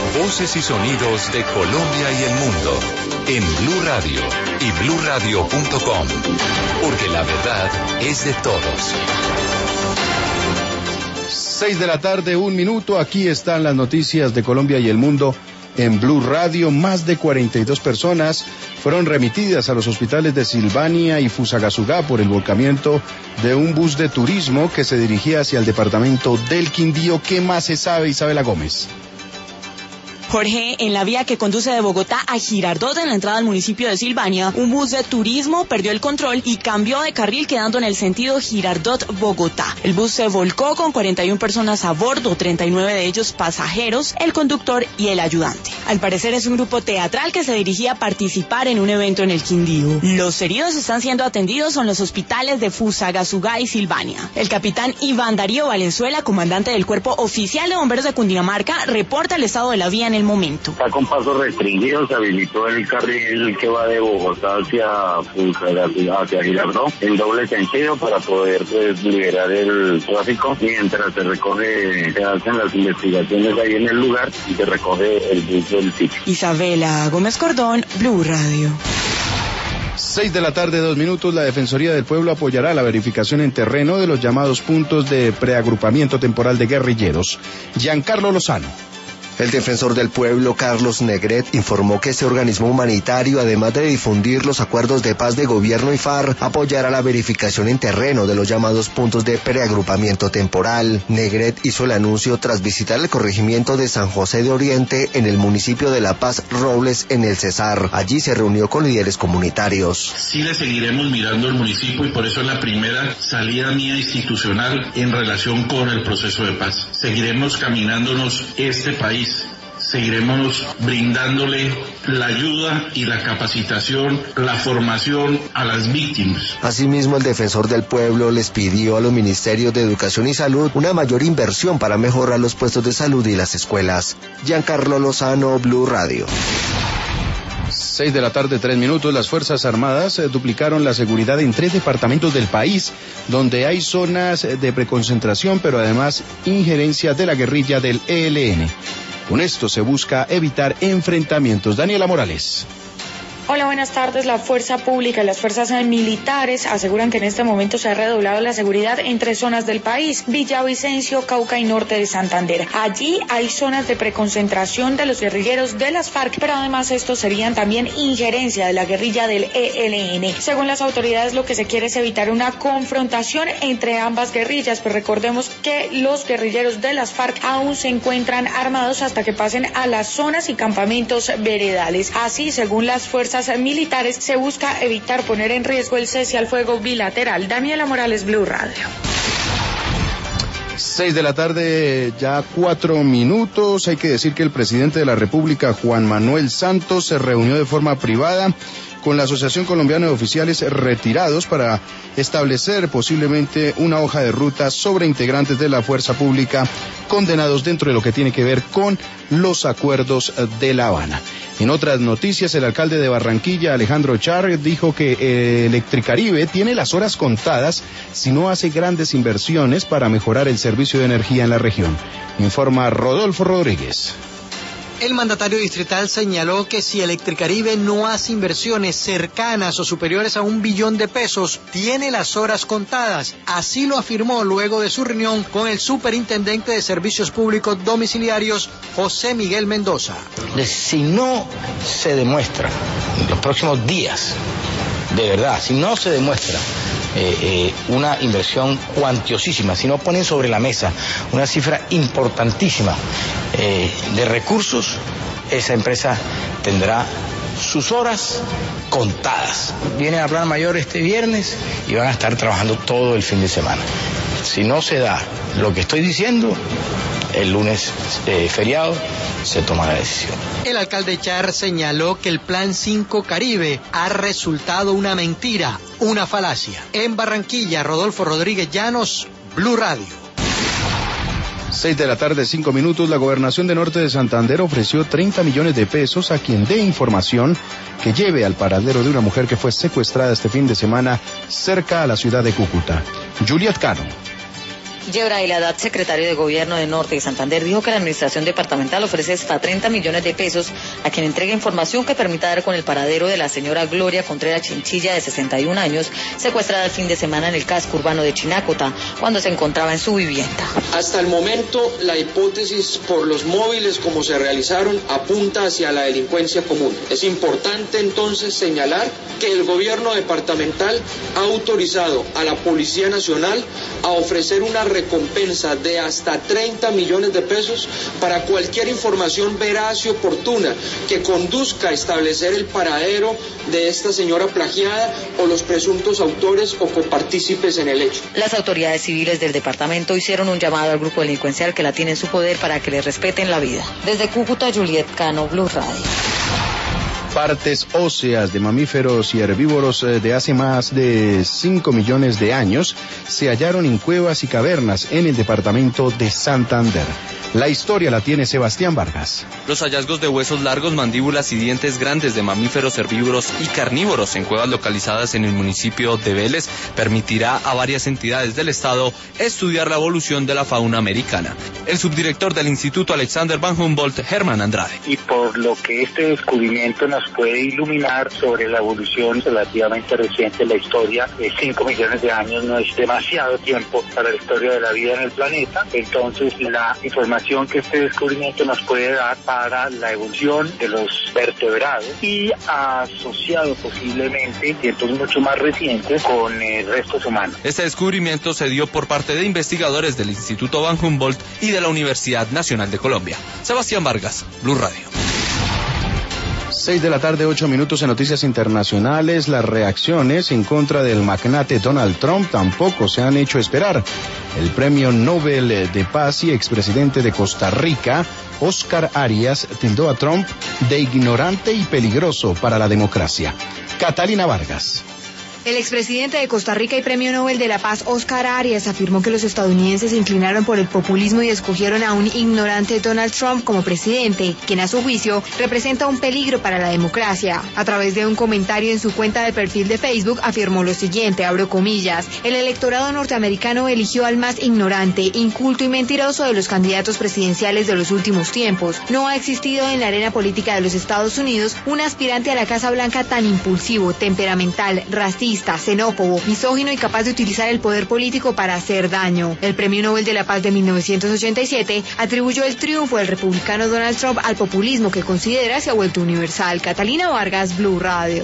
Voces y sonidos de Colombia y el mundo en Blue Radio y bluradio.com, porque la verdad es de todos. 6:01 p.m, aquí están las noticias de Colombia y el mundo en Blue Radio. Más de 42 personas fueron remitidas a los hospitales de Silvania y Fusagasugá por el volcamiento de un bus de turismo que se dirigía hacia el departamento del Quindío. ¿Qué más se sabe, Isabela Gómez? Jorge, en la vía que conduce de Bogotá a Girardot, en la entrada al municipio de Silvania, un bus de turismo perdió el control y cambió de carril, quedando en el sentido Girardot-Bogotá. El bus se volcó con 41 personas a bordo, 39 de ellos pasajeros, el conductor y el ayudante. Al parecer es un grupo teatral que se dirigía a participar en un evento en el Quindío. Los heridos están siendo atendidos en los hospitales de Fusagasugá y Silvania. El capitán Iván Darío Valenzuela, comandante del Cuerpo Oficial de Bomberos de Cundinamarca, reporta el estado de la vía en el momento. Está con pasos restringidos, se habilitó el carril que va de Bogotá hacia Girardot en doble sentido para poder liberar el tráfico mientras se hacen las investigaciones ahí en el lugar y se recoge el bus del sitio. Isabela Gómez Cordón, Blue Radio. 6:02 p.m, la Defensoría del Pueblo apoyará la verificación en terreno de los llamados puntos de preagrupamiento temporal de guerrilleros. Giancarlo Lozano. El defensor del pueblo, Carlos Negret, informó que este organismo humanitario, además de difundir los acuerdos de paz de gobierno y FARC, apoyará la verificación en terreno de los llamados puntos de preagrupamiento temporal. Negret hizo el anuncio tras visitar el corregimiento de San José de Oriente en el municipio de La Paz Robles, en el Cesar. Allí se reunió con líderes comunitarios. Sí le seguiremos mirando al municipio y por eso es la primera salida mía institucional en relación con el proceso de paz. Seguiremos caminándonos este país. Seguiremos brindándole la ayuda y la capacitación, la formación a las víctimas. Asimismo, el defensor del pueblo les pidió a los ministerios de Educación y Salud una mayor inversión para mejorar los puestos de salud y las escuelas. Giancarlo Lozano, Blue Radio. 6:03 p.m, las Fuerzas Armadas duplicaron la seguridad en 3 departamentos del país, donde hay zonas de preconcentración, pero además injerencia de la guerrilla del ELN. Con esto se busca evitar enfrentamientos. Daniela Morales. Hola, buenas tardes. La fuerza pública y las fuerzas militares aseguran que en este momento se ha redoblado la seguridad en 3 zonas del país: Villavicencio, Cauca y norte de Santander. Allí hay zonas de preconcentración de los guerrilleros de las FARC, pero además estos serían también injerencia de la guerrilla del ELN. Según las autoridades, lo que se quiere es evitar una confrontación entre ambas guerrillas, pero recordemos que los guerrilleros de las FARC aún se encuentran armados hasta que pasen a las zonas y campamentos veredales. Así, según las fuerzas militares, se busca evitar poner en riesgo el cese al fuego bilateral. Daniela Morales, Blue Radio. 6:04 p.m. Hay que decir que el presidente de la República, Juan Manuel Santos, se reunió de forma privada con la Asociación Colombiana de Oficiales Retirados para establecer posiblemente una hoja de ruta sobre integrantes de la fuerza pública condenados dentro de lo que tiene que ver con los acuerdos de La Habana. En otras noticias, el alcalde de Barranquilla, Alejandro Char, dijo que Electricaribe tiene las horas contadas si no hace grandes inversiones para mejorar el servicio de energía en la región. Informa Rodolfo Rodríguez. El mandatario distrital señaló que si Electricaribe no hace inversiones cercanas o superiores a $1 billón, tiene las horas contadas. Así lo afirmó luego de su reunión con el superintendente de Servicios Públicos Domiciliarios, José Miguel Mendoza. Si no se demuestra en los próximos días, de verdad, si no se demuestra una inversión cuantiosísima, si no ponen sobre la mesa una cifra importantísima de recursos, esa empresa tendrá sus horas contadas. Vienen a Plan Mayor este viernes y van a estar trabajando todo el fin de semana. Si no se da lo que estoy diciendo, el lunes feriado se toma la decisión. El alcalde Char señaló que el Plan 5 Caribe ha resultado una mentira, una falacia. En Barranquilla, Rodolfo Rodríguez Llanos, Blue Radio. 6:05 p.m, la Gobernación de Norte de Santander ofreció 30 millones de pesos a quien dé información que lleve al paradero de una mujer que fue secuestrada este fin de semana cerca a la ciudad de Cúcuta. Juliet Cano. Yebrail Haddad, secretario de Gobierno de Norte de Santander, dijo que la administración departamental ofrece hasta 30 millones de pesos a quien entregue información que permita dar con el paradero de la señora Gloria Contreras Chinchilla, de 61 años, secuestrada el fin de semana en el casco urbano de Chinacota, cuando se encontraba en su vivienda. Hasta el momento, la hipótesis por los móviles como se realizaron apunta hacia la delincuencia común. Es importante entonces señalar que el gobierno departamental ha autorizado a la Policía Nacional a ofrecer una recompensa de hasta 30 millones de pesos para cualquier información veraz y oportuna que conduzca a establecer el paradero de esta señora plagiada o los presuntos autores o copartícipes en el hecho. Las autoridades civiles del departamento hicieron un llamado al grupo delincuencial que la tiene en su poder para que le respeten la vida. Desde Cúcuta, Juliet Cano, Blue Radio. Partes óseas de mamíferos y herbívoros de hace más de 5 millones de años se hallaron en cuevas y cavernas en el departamento de Santander. La historia la tiene Sebastián Vargas. Los hallazgos de huesos largos, mandíbulas y dientes grandes de mamíferos, herbívoros y carnívoros en cuevas localizadas en el municipio de Vélez permitirá a varias entidades del estado estudiar la evolución de la fauna americana. El subdirector del Instituto Alexander von Humboldt, Germán Andrade. Y por lo que este descubrimiento nos puede iluminar sobre la evolución relativamente reciente de la historia, 5 millones de años no es demasiado tiempo para la historia de la vida en el planeta, entonces la información que este descubrimiento nos puede dar para la evolución de los vertebrados y asociado posiblemente tiempos mucho más recientes con restos humanos. Este descubrimiento se dio por parte de investigadores del Instituto von Humboldt y de la Universidad Nacional de Colombia. Sebastián Vargas, Blue Radio. 6 de la tarde, 8 minutos en noticias internacionales. Las reacciones en contra del magnate Donald Trump tampoco se han hecho esperar. El premio Nobel de Paz y expresidente de Costa Rica, Oscar Arias, tildó a Trump de ignorante y peligroso para la democracia. Catalina Vargas. El expresidente de Costa Rica y Premio Nobel de la Paz, Oscar Arias, afirmó que los estadounidenses se inclinaron por el populismo y escogieron a un ignorante Donald Trump como presidente, quien a su juicio representa un peligro para la democracia. A través de un comentario en su cuenta de perfil de Facebook afirmó lo siguiente, abro comillas: el electorado norteamericano eligió al más ignorante, inculto y mentiroso de los candidatos presidenciales de los últimos tiempos. No ha existido en la arena política de los Estados Unidos un aspirante a la Casa Blanca tan impulsivo, temperamental, racista, xenófobo, misógino y capaz de utilizar el poder político para hacer daño. El Premio Nobel de la Paz de 1987 atribuyó el triunfo del republicano Donald Trump al populismo que considera se ha vuelto universal. Catalina Vargas, Blue Radio.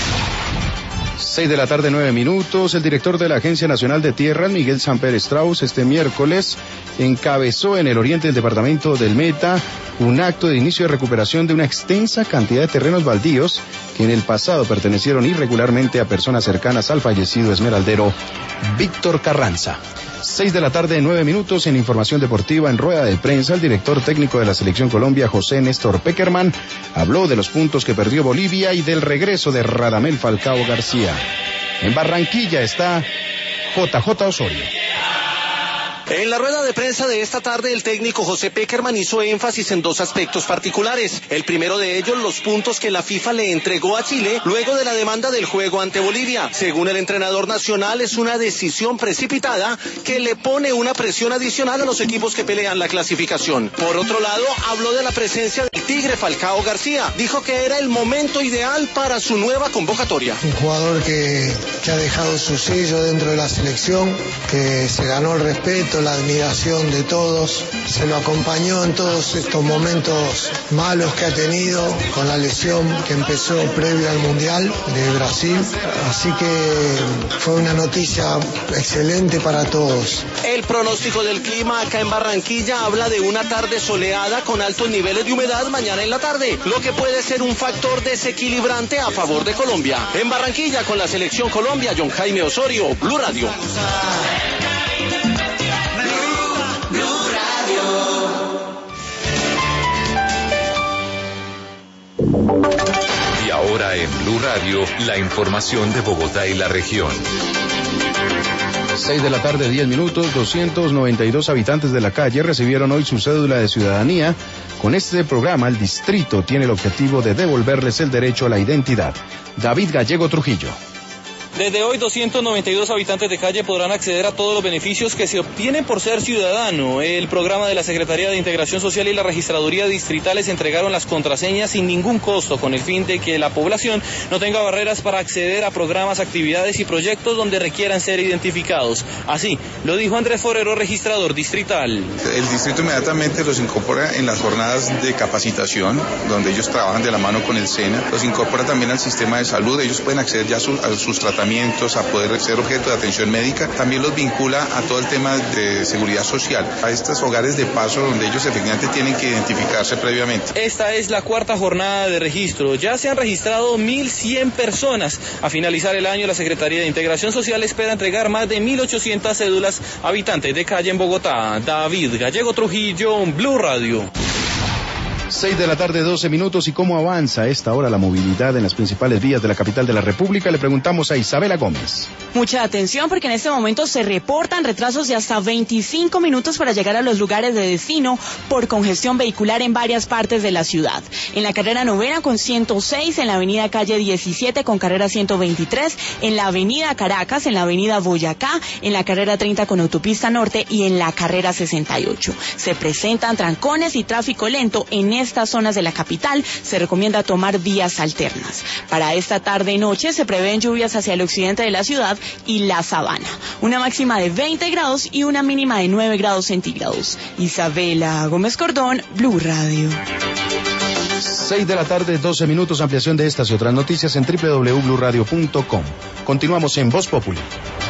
6 de la tarde, 9 minutos. El director de la Agencia Nacional de Tierras, Miguel Samper Strauss, este miércoles encabezó en el oriente del departamento del Meta un acto de inicio de recuperación de una extensa cantidad de terrenos baldíos que en el pasado pertenecieron irregularmente a personas cercanas al fallecido esmeraldero Víctor Carranza. 6 de la tarde, 9 minutos. En información deportiva, en rueda de prensa, el director técnico de la Selección Colombia, José Néstor Pekerman, habló de los puntos que perdió Bolivia y del regreso de Radamel Falcao García. En Barranquilla está JJ Osorio. En la rueda de prensa de esta tarde, el técnico José Pekerman hizo énfasis en dos aspectos particulares. El primero de ellos, los puntos que la FIFA le entregó a Chile luego de la demanda del juego ante Bolivia. Según el entrenador nacional, es una decisión precipitada que le pone una presión adicional a los equipos que pelean la clasificación. Por otro lado, habló de la presencia del Tigre Falcao García. Dijo que era el momento ideal para su nueva convocatoria. Un jugador que ha dejado su sello dentro de la selección, que se ganó el respeto, la admiración de todos, se lo acompañó en todos estos momentos malos que ha tenido con la lesión que empezó previo al Mundial de Brasil, así que fue una noticia excelente para todos. El pronóstico del clima acá en Barranquilla habla de una tarde soleada con altos niveles de humedad mañana en la tarde, lo que puede ser un factor desequilibrante a favor de Colombia. En Barranquilla con la Selección Colombia, John Jaime Osorio, Blue Radio. Y ahora en Blue Radio, la información de Bogotá y la región. 6 de la tarde, 10 minutos. 292 habitantes de la calle recibieron hoy su cédula de ciudadanía. Con este programa, el distrito tiene el objetivo de devolverles el derecho a la identidad. David Gallego Trujillo. Desde hoy, 292 habitantes de calle podrán acceder a todos los beneficios que se obtienen por ser ciudadano. El programa de la Secretaría de Integración Social y la Registraduría Distritales entregaron las contraseñas sin ningún costo, con el fin de que la población no tenga barreras para acceder a programas, actividades y proyectos donde requieran ser identificados. Así lo dijo Andrés Forero, registrador distrital. El distrito inmediatamente los incorpora en las jornadas de capacitación, donde ellos trabajan de la mano con el SENA, los incorpora también al sistema de salud. Ellos pueden acceder ya a sus tratamientos, a poder ser objeto de atención médica. También los vincula a todo el tema de seguridad social, a estos hogares de paso donde ellos efectivamente tienen que identificarse previamente. Esta es la cuarta jornada de registro. Ya se han registrado 1.100 personas. A finalizar el año, la Secretaría de Integración Social espera entregar más de 1.800 cédulas a habitantes de calle en Bogotá. David Gallego Trujillo, Blue Radio. 6 de la tarde, 12 minutos. ¿Y cómo avanza a esta hora la movilidad en las principales vías de la capital de la República? Le preguntamos a Isabela Gómez. Mucha atención, porque en este momento se reportan retrasos de hasta 25 minutos para llegar a los lugares de destino por congestión vehicular en varias partes de la ciudad. En la carrera 9 con 106, en la avenida Calle 17 con carrera 123, en la avenida Caracas, en la avenida Boyacá, en la carrera 30 con autopista norte y en la carrera 68. Se presentan trancones y tráfico lento en estas zonas de la capital. Se recomienda tomar vías alternas. Para esta tarde y noche se prevén lluvias hacia el occidente de la ciudad y la sabana. Una máxima de 20 grados y una mínima de 9 grados centígrados. Isabela Gómez Cordón, Blue Radio. 6 de la tarde, 12 minutos. Ampliación de estas y otras noticias en www.bluradio.com. Continuamos en Voz Populi.